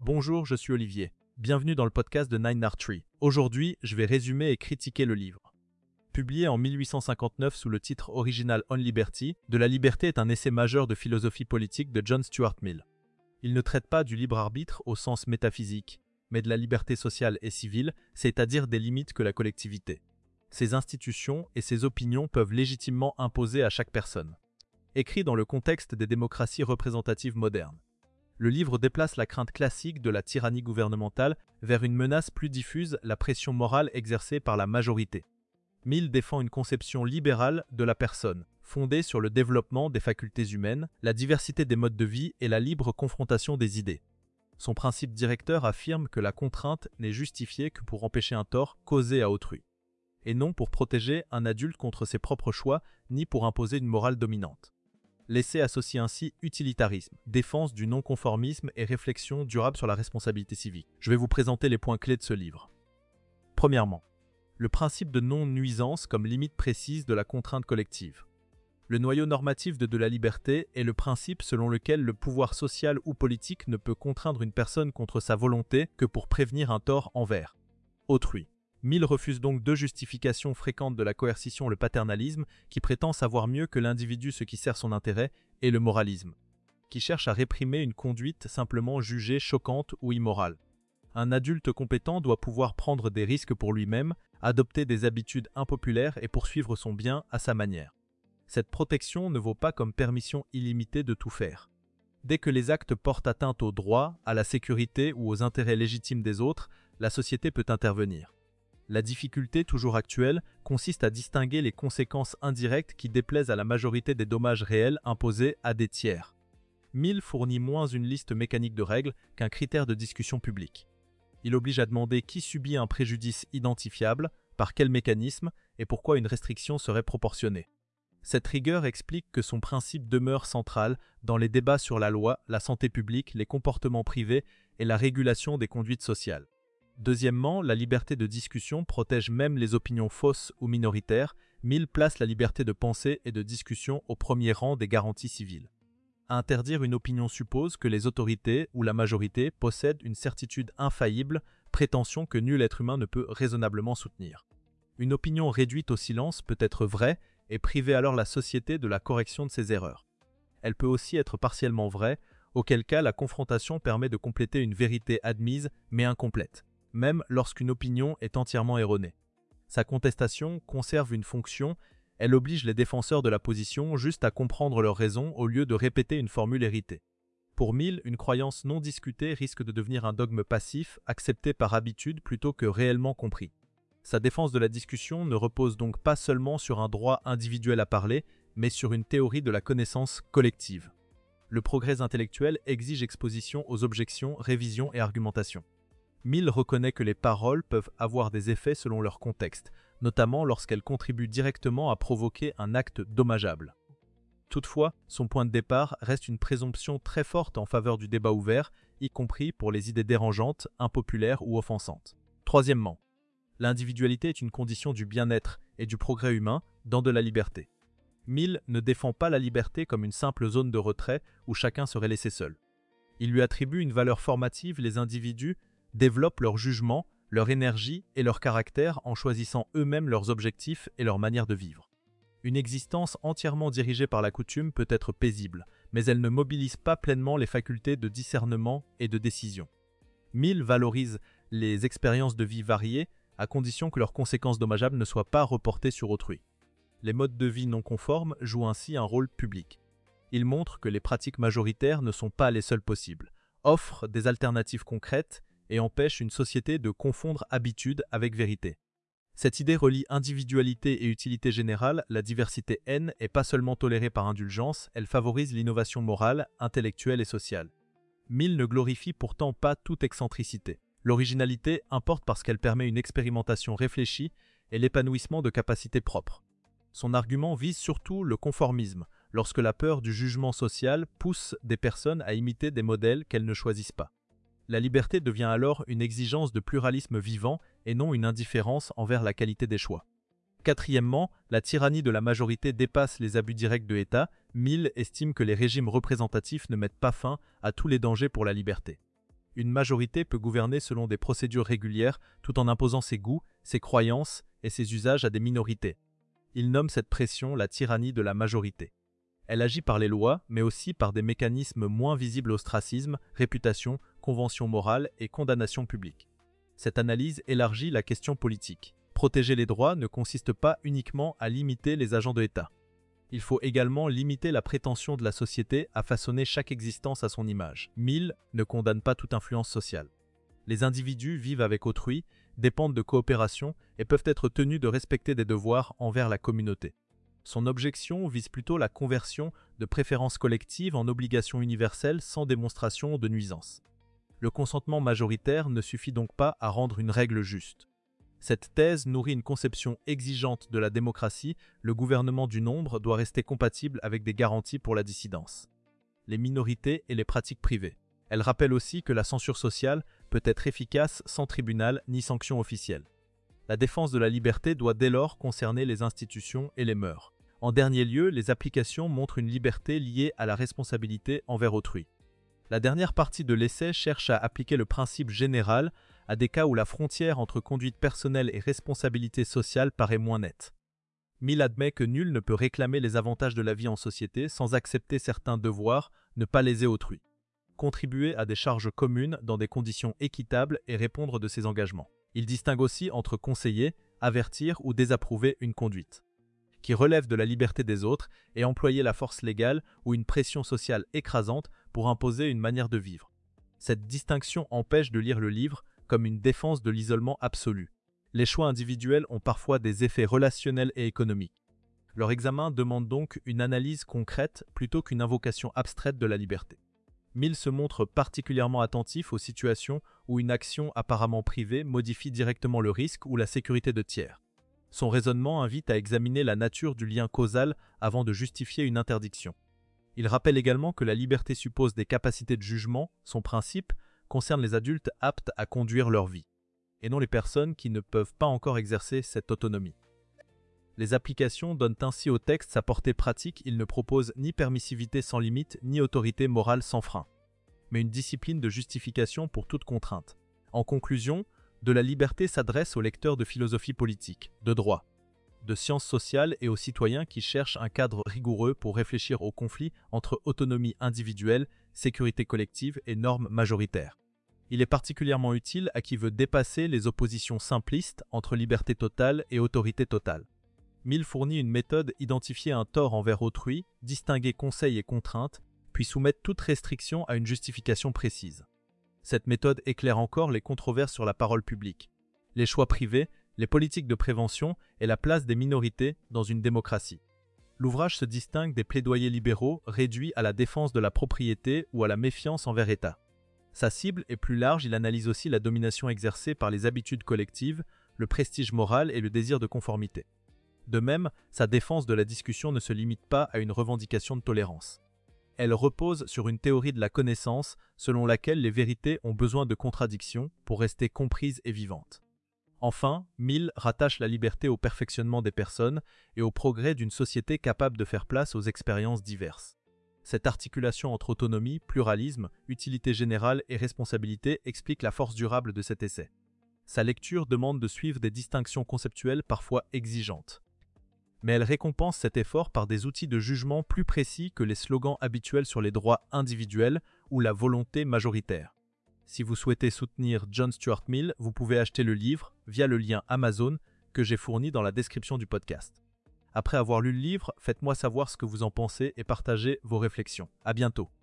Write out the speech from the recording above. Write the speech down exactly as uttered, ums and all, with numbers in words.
Bonjour, je suis Olivier. Bienvenue dans le podcast de Nine Art Tree. Aujourd'hui, je vais résumer et critiquer le livre. Publié en mille huit cent cinquante-neuf sous le titre original On Liberty, De la liberté est un essai majeur de philosophie politique de John Stuart Mill. Il ne traite pas du libre arbitre au sens métaphysique, mais de la liberté sociale et civile, c'est-à-dire des limites que la collectivité. Ces institutions et ces opinions peuvent légitimement imposer à chaque personne. Écrit dans le contexte des démocraties représentatives modernes. Le livre déplace la crainte classique de la tyrannie gouvernementale vers une menace plus diffuse, la pression morale exercée par la majorité. Mill défend une conception libérale de la personne, fondée sur le développement des facultés humaines, la diversité des modes de vie et la libre confrontation des idées. Son principe directeur affirme que la contrainte n'est justifiée que pour empêcher un tort causé à autrui, et non pour protéger un adulte contre ses propres choix, ni pour imposer une morale dominante. L'essai associe ainsi utilitarisme, défense du non-conformisme et réflexion durable sur la responsabilité civique. Je vais vous présenter les points clés de ce livre. Premièrement, le principe de non-nuisance comme limite précise de la contrainte collective. Le noyau normatif de De la liberté est le principe selon lequel le pouvoir social ou politique ne peut contraindre une personne contre sa volonté que pour prévenir un tort envers autrui. Mill refuse donc deux justifications fréquentes de la coercition, le paternalisme, qui prétend savoir mieux que l'individu ce qui sert son intérêt, et le moralisme, qui cherche à réprimer une conduite simplement jugée choquante ou immorale. Un adulte compétent doit pouvoir prendre des risques pour lui-même, adopter des habitudes impopulaires et poursuivre son bien à sa manière. Cette protection ne vaut pas comme permission illimitée de tout faire. Dès que les actes portent atteinte aux droits, à la sécurité ou aux intérêts légitimes des autres, la société peut intervenir. La difficulté toujours actuelle consiste à distinguer les conséquences indirectes qui déplaisent à la majorité des dommages réels imposés à des tiers. Mill fournit moins une liste mécanique de règles qu'un critère de discussion publique. Il oblige à demander qui subit un préjudice identifiable, par quel mécanisme et pourquoi une restriction serait proportionnée. Cette rigueur explique que son principe demeure central dans les débats sur la loi, la santé publique, les comportements privés et la régulation des conduites sociales. Deuxièmement, la liberté de discussion protège même les opinions fausses ou minoritaires. Mill place la liberté de pensée et de discussion au premier rang des garanties civiles. Interdire une opinion suppose que les autorités ou la majorité possèdent une certitude infaillible, prétention que nul être humain ne peut raisonnablement soutenir. Une opinion réduite au silence peut être vraie et priver alors la société de la correction de ses erreurs. Elle peut aussi être partiellement vraie, auquel cas la confrontation permet de compléter une vérité admise mais incomplète, même lorsqu'une opinion est entièrement erronée. Sa contestation conserve une fonction. Elle oblige les défenseurs de la position juste à comprendre leurs raisons au lieu de répéter une formule héritée. Pour Mill, une croyance non discutée risque de devenir un dogme passif, accepté par habitude plutôt que réellement compris. Sa défense de la discussion ne repose donc pas seulement sur un droit individuel à parler, mais sur une théorie de la connaissance collective. Le progrès intellectuel exige exposition aux objections, révision et argumentation. Mill reconnaît que les paroles peuvent avoir des effets selon leur contexte, notamment lorsqu'elles contribuent directement à provoquer un acte dommageable. Toutefois, son point de départ reste une présomption très forte en faveur du débat ouvert, y compris pour les idées dérangeantes, impopulaires ou offensantes. Troisièmement, l'individualité est une condition du bien-être et du progrès humain dans De la liberté. Mill ne défend pas la liberté comme une simple zone de retrait où chacun serait laissé seul. Il lui attribue une valeur formative. Les individus développent leur jugement, leur énergie et leur caractère en choisissant eux-mêmes leurs objectifs et leur manière de vivre. Une existence entièrement dirigée par la coutume peut être paisible, mais elle ne mobilise pas pleinement les facultés de discernement et de décision. Mill valorise les expériences de vie variées, à condition que leurs conséquences dommageables ne soient pas reportées sur autrui. Les modes de vie non conformes jouent ainsi un rôle public. Il montre que les pratiques majoritaires ne sont pas les seules possibles, offrent des alternatives concrètes et empêchent une société de confondre habitude avec vérité. Cette idée relie individualité et utilité générale. La diversité N est pas seulement tolérée par indulgence, elle favorise l'innovation morale, intellectuelle et sociale. Mill ne glorifie pourtant pas toute excentricité. L'originalité importe parce qu'elle permet une expérimentation réfléchie et l'épanouissement de capacités propres. Son argument vise surtout le conformisme, lorsque la peur du jugement social pousse des personnes à imiter des modèles qu'elles ne choisissent pas. La liberté devient alors une exigence de pluralisme vivant et non une indifférence envers la qualité des choix. Quatrièmement, la tyrannie de la majorité dépasse les abus directs de l'État. Mill estime que les régimes représentatifs ne mettent pas fin à tous les dangers pour la liberté. Une majorité peut gouverner selon des procédures régulières tout en imposant ses goûts, ses croyances et ses usages à des minorités. Il nomme cette pression la tyrannie de la majorité. Elle agit par les lois, mais aussi par des mécanismes moins visibles: ostracisme, réputation, convention morale et condamnation publique. Cette analyse élargit la question politique. Protéger les droits ne consiste pas uniquement à limiter les agents de l'État. Il faut également limiter la prétention de la société à façonner chaque existence à son image. Mill ne condamne pas toute influence sociale. Les individus vivent avec autrui, dépendent de coopération et peuvent être tenus de respecter des devoirs envers la communauté. Son objection vise plutôt la conversion de préférences collectives en obligations universelles sans démonstration de nuisance. Le consentement majoritaire ne suffit donc pas à rendre une règle juste. Cette thèse nourrit une conception exigeante de la démocratie. Le gouvernement du nombre doit rester compatible avec des garanties pour la dissidence, les minorités et les pratiques privées. Elle rappelle aussi que la censure sociale peut être efficace sans tribunal ni sanction officielle. La défense de la liberté doit dès lors concerner les institutions et les mœurs. En dernier lieu, les applications montrent une liberté liée à la responsabilité envers autrui. La dernière partie de l'essai cherche à appliquer le principe général à des cas où la frontière entre conduite personnelle et responsabilité sociale paraît moins nette. Mill admet que nul ne peut réclamer les avantages de la vie en société sans accepter certains devoirs, ne pas léser autrui, contribuer à des charges communes dans des conditions équitables et répondre de ses engagements. Il distingue aussi entre conseiller, avertir ou désapprouver une conduite qui relève de la liberté des autres et employer la force légale ou une pression sociale écrasante pour imposer une manière de vivre. Cette distinction empêche de lire le livre comme une défense de l'isolement absolu. Les choix individuels ont parfois des effets relationnels et économiques. Leur examen demande donc une analyse concrète plutôt qu'une invocation abstraite de la liberté. Mill se montre particulièrement attentif aux situations où une action apparemment privée modifie directement le risque ou la sécurité de tiers. Son raisonnement invite à examiner la nature du lien causal avant de justifier une interdiction. Il rappelle également que la liberté suppose des capacités de jugement. Son principe concerne les adultes aptes à conduire leur vie, et non les personnes qui ne peuvent pas encore exercer cette autonomie. Les applications donnent ainsi au texte sa portée pratique. Il ne propose ni permissivité sans limite, ni autorité morale sans frein, mais une discipline de justification pour toute contrainte. En conclusion, De la liberté s'adresse aux lecteurs de philosophie politique, de droit, de sciences sociales et aux citoyens qui cherchent un cadre rigoureux pour réfléchir au conflit entre autonomie individuelle, sécurité collective et normes majoritaires. Il est particulièrement utile à qui veut dépasser les oppositions simplistes entre liberté totale et autorité totale. Mill fournit une méthode: identifier un tort envers autrui, distinguer conseil et contrainte, puis soumettre toute restriction à une justification précise. Cette méthode éclaire encore les controverses sur la parole publique, les choix privés, les politiques de prévention et la place des minorités dans une démocratie. L'ouvrage se distingue des plaidoyers libéraux réduits à la défense de la propriété ou à la méfiance envers l'État. Sa cible est plus large. Il analyse aussi la domination exercée par les habitudes collectives, le prestige moral et le désir de conformité. De même, sa défense de la discussion ne se limite pas à une revendication de tolérance. Elle repose sur une théorie de la connaissance selon laquelle les vérités ont besoin de contradictions pour rester comprises et vivantes. Enfin, Mill rattache la liberté au perfectionnement des personnes et au progrès d'une société capable de faire place aux expériences diverses. Cette articulation entre autonomie, pluralisme, utilité générale et responsabilité explique la force durable de cet essai. Sa lecture demande de suivre des distinctions conceptuelles parfois exigeantes, mais elle récompense cet effort par des outils de jugement plus précis que les slogans habituels sur les droits individuels ou la volonté majoritaire. Si vous souhaitez soutenir John Stuart Mill, vous pouvez acheter le livre via le lien Amazon que j'ai fourni dans la description du podcast. Après avoir lu le livre, faites-moi savoir ce que vous en pensez et partagez vos réflexions. À bientôt.